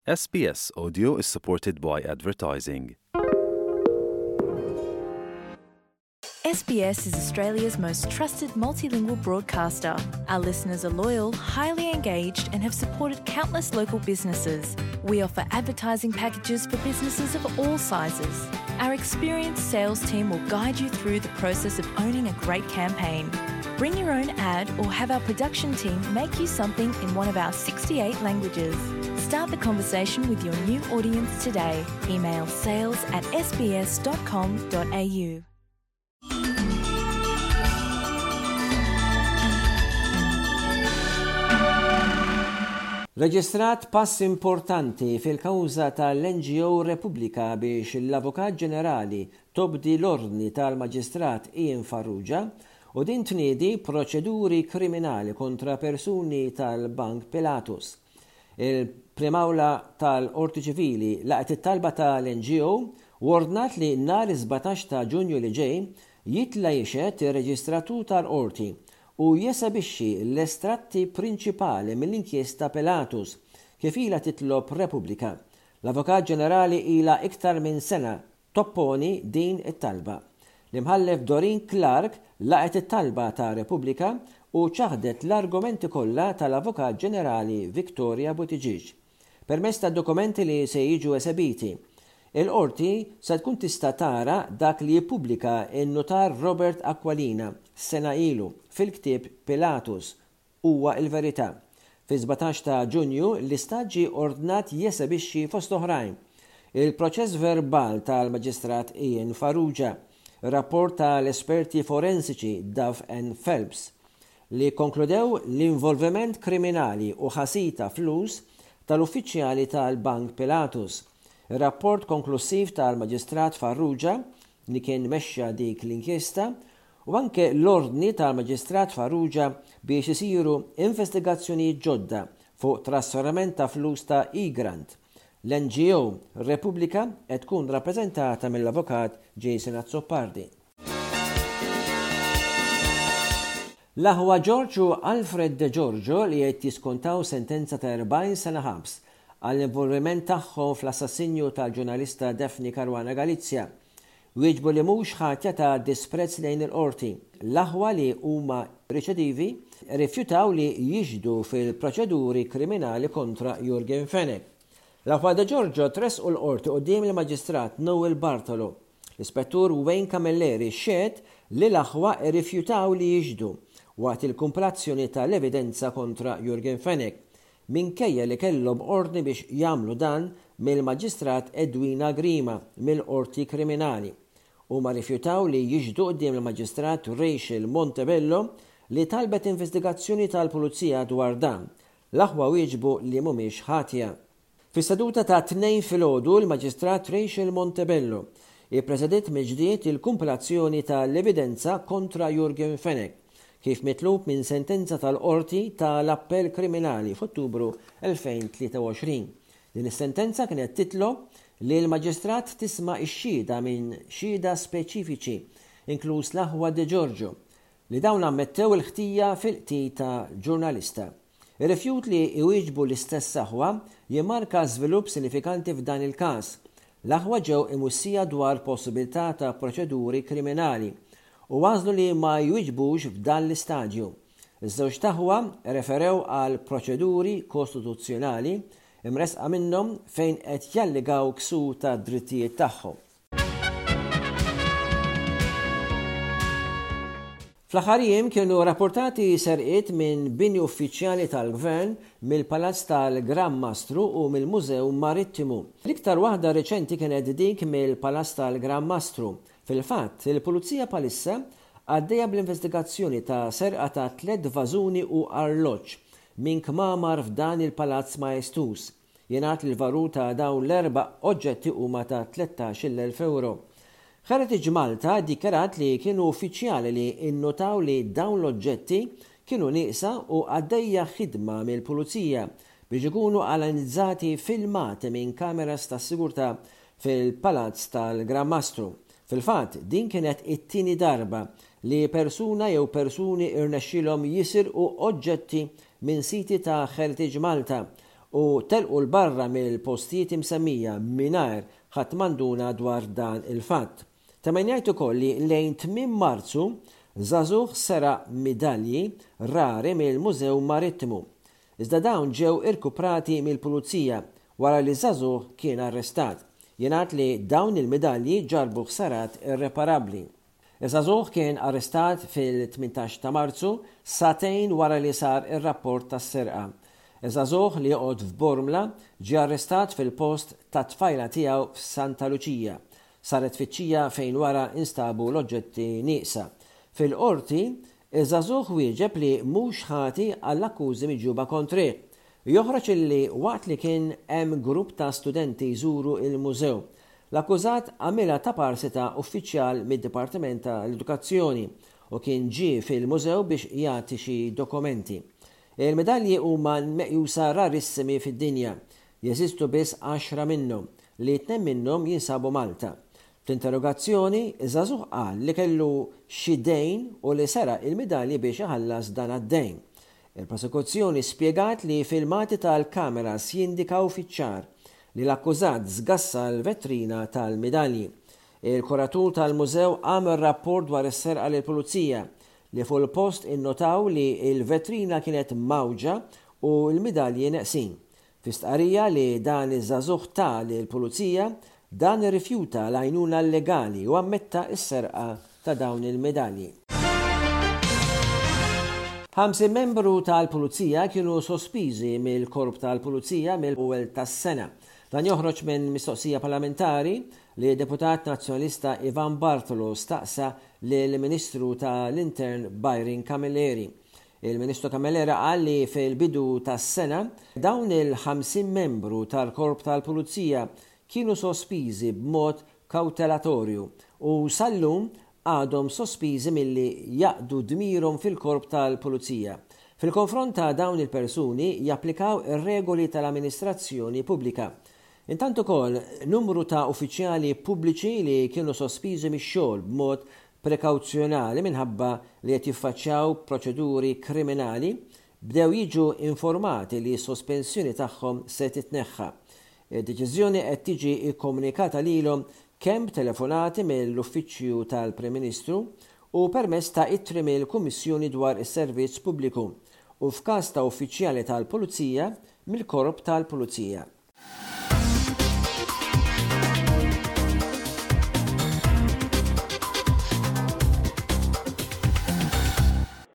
SBS Audio is supported by advertising. SBS is Australia's most trusted multilingual broadcaster. Our listeners are loyal, highly engaged, and have supported countless local businesses. We offer advertising packages for businesses of all sizes. Our experienced sales team will guide you through the process of owning a great campaign. Bring your own ad or have our production team make you something in one of our 68 languages. Start the conversation with your new audience today. Email sales@sbs.com.au. Reġistrat pass importanti fil-kawża tal-NGO Repubblika biex l-Avukat Ġenerali tobdi l-ordni tal-Maġistrat Ian Farrugia u din tniedi proċeduri kriminali kontra persuni tal-Bank Pilatus. Il-primawla tal-Qorti Ċivili laqgħet it-talba tal-NGO u ordnat li nhar 17 ta' Ġunju li ġej jitla jixed ir-Reġistratur tal-Qorti u jesabixxi l-estratti prinċipali mill-inkjesta Pilatus kif ilha titlob Repubblika. L-Avukat Ġenerali ilha iktar minn sena topponi din it-talba. L-imħallef Doreen Clark laqgħet it-talba ta' Repubblika u ċaħdet l-argumenti kollha tal-Avukat Ġenerali Victoria Buttigieg. Permezz tad-dokumenti li se jiġu esebiti, il-qorti se tkun tista' tara dak li jippubblika n-notar Robert Aquilina sena ilu fil-ktieb Pilatus huwa l-verità. Fi 17 ta' Ġunju l-istaġġi ordnat jesebixxi fost oħrajn il-proċess verbal tal-Maġistrat Ian Farrugia, rapport tal-esperti forensiċi Duff and Phelps li konkludew l-involviment kriminali u ħasita flus tal-uffiċjali tal-Bank Pilatus. Rapport konklusiv tal-Maġistrat Farrugia li kien mexxa dik l-inkjesta u anke l-ordni tal-Maġistrat Farrugia biex isiru investigazzjonijiet ġodda fuq trasferiment ta' flus ta' e-grant. L-NGO Repubblika qed tkun rappreżentata mill-Avukat Jason Azzopardi. L-aħwa George u Alfred De Giorgio li qed jiskontaw sentenza ta' 40 sena ħabs għall-involviment tagħhom fl-assassinju tal-ġurnalista Daphne Caruana Galizia wieġbu li mhux ħatja ta' disprezz lejn il-qorti. L-aħwa li huma riċedivi rifjutaw li jiġdu fil-proċeduri kriminali kontra Jurgen Fenech. L-aħwa De Giorgio tresqu l-qorti quddiem il-Maġistrat Noel Bartolo. L-Ispettur Wayne Camilleri xehed li l-aħwa rifjutaw li jiġdu waqt il-kumplazzjoni tal-evidenza kontra Jurgen Fenech minkejja li kellhom ordni biex jagħmlu dan mill-Maġistrat Edwina Grima mill-Qorti Kriminali. Huma rifjutaw li jiġdu quddiem il-Maġistrat Rachel Montebello li talbet investigazzjoni tal-Pulizija dwar dan. L-aħwa wieġbu li mhumiex ħatja. Fis-seduta ta' 2 filgħodu l-Maġistrat Rachel Montebello ippreżediet mill-ġdid il-kumplazzjoni tal-evidenza kontra Jurgen Fenech kif mitlub minn sentenza tal-qorti tal-appell kriminali f'Ottubru 2023. Din is-sentenza kienet titlob li l-Maġistrat tisma' ix-xhieda minn xhieda speċifiċi, inkluż l-aħwa De Giorgio, li dawn ammettew il-ħtija fil-qtil ta' ġurnalista. Ir-rifjut li iwieġbu l-istess aħwa jimmarka żvilupp sinifikanti f'dan il-każ. L-aħwa ġew imussija dwar possibilità ta' proċeduri kriminali u għażlu li ma jwieġbux f'dan l-istadju. Iż-żewġ taħwa referew għal proċeduri kostituzzjonali imresqa minnhom fejn qed jallegaw ksur ta' drittijiet tagħhom. Fl-aħħar jiem kienu rapportati serqiet minn bini uffiċjali tal-Gvern mill-Palazz tal-Gran Mastru u mill-Mużew Marittimu. L-iktar waħda reċenti kienet dik mill-Palazz tal-Gran Mastru. Fil-fatt, il-Pulizija palissa għaddejja bl-investigazzjoni ta' serqa ta' 3 vażuni u arloġġ minn kmamar f'dan il-Palazz Maestus. Jingħad li l-valur ta' dawn l-4 oġġetti huma ta' 13,000 euro. Heritage Malta dikjarat li kienu uffiċjali li innotaw li dawn l-oġġetti kienu nieqsa u għaddejja ħidma mill-Pulizija biex ikunu analizzati filmati minn kameras ta' sigurtà fil-Palazz tal-Gran Mastru. Fil-fatt, din kienet it-tieni darba li persuna jew persuni irnexxilhom jisirqu oġġetti minn siti ta' Heritage Malta u telqu l-barra mill-postijiet imsemmija mingħajr ħadd manduna dwar dan il-fatt. Temmejnajt ukoll li lejn 8 Marzu żagħżugħ seraq midalji rari mill-Mużew Marittimu. Iżda dawn ġew irkuprati mill-Pulizija wara li żagħżugħ kien arrestat. Jingħad li dawn il-midalji ġarbu ħsarat irreparabbli. Żagħżugħ kien arrestat fil-18 ta' Marzu satejn wara li sar ir-rapport tas-serqa. Żagħżugħ li joqgħod f'Bormla ġie arrestat fil-post ta' tfajla tiegħu f'Santa Luċija. Saret tfittxija fejn wara instabu l-oġġetti nieqsa. Fil-qorti, żagħżugħ wieġeb li mhux ħati għall-akkużi miġjuba kontrih. Joħroġ illi waqt li kien hemm grupp ta' studenti jżuru il-mużew. L-akkużat għamilha ta' parsi ta' uffiċjal mid-Dipartiment tal-Edukazzjoni u kien ġie fil-mużew biex jagħti xi dokumenti. Il-medalji huma meqjusa rarissimi fid-dinja. Jeżistu biss 10 minnhom li 2 minnhom jinsabu Malta. Fl-interrogazzjoni, żagħżugħ qal li kellu xi dejn u li seraq il-medalji biex iħallas dan għad-dejn. Il-prosekuzzjoni spjegat li filmati tal-kameras jindikaw fiċ-ċar li l-akkużat żgassa l-vetrina tal-medalji. Il-kuratur tal-mużew għamel rapport dwar is-serqa lill-Pulizija li fuq il-post innotaw li il-vetrina kienet mawġa u l-medalji neqsin. Fi stqarrija li dan iż-żagħżugħ ta' lill-Pulizija dan irrifjuta l-għajnuna legali u ammetta s-serqa ta' dawn il-medalji. 50 membru tal-Pulizija kienu sospiżi mill-Korp tal-Pulizija mill-ewwel tas-sena. Dan joħroġ minn mistoqsija parlamentari li deputat nazzjonalista Ivan Bartolo staqsa lill-Ministru tal-Intern Byron Camilleri. Il-Ministru Camilleri qal li fil-bidu tas-sena dawn il-50 membru tal-Korp tal-Pulizija kienu sospiżi b'mod kawtelatorju u sallum għadhom sospiżi milli jaqdu dmirhom fil-Korp tal-Pulizija. Fil-konfront ta' dawn il-persuni japplikaw ir-regoli tal-amministrazzjoni pubblika. Intant ukoll numru ta' uffiċjali pubbliċi li kienu sospiżi mix-xogħol b'mod prekawzjonali minħabba li qed jiffaċċjaw proċeduri kriminali bdew jiġu informati li s-sospensjoni tagħhom se titneħħa. Id-deċiżjoni qed tiġi kkomunikata lilhom kemm telefonati mill-Uffiċċju tal-Prim Ministru u permezz ta' ittri mill-Kummissjoni dwar is-Servizz Pubbliku u f'każ ta' uffiċjali tal-Pulizija mill-Korp tal-Pulizija.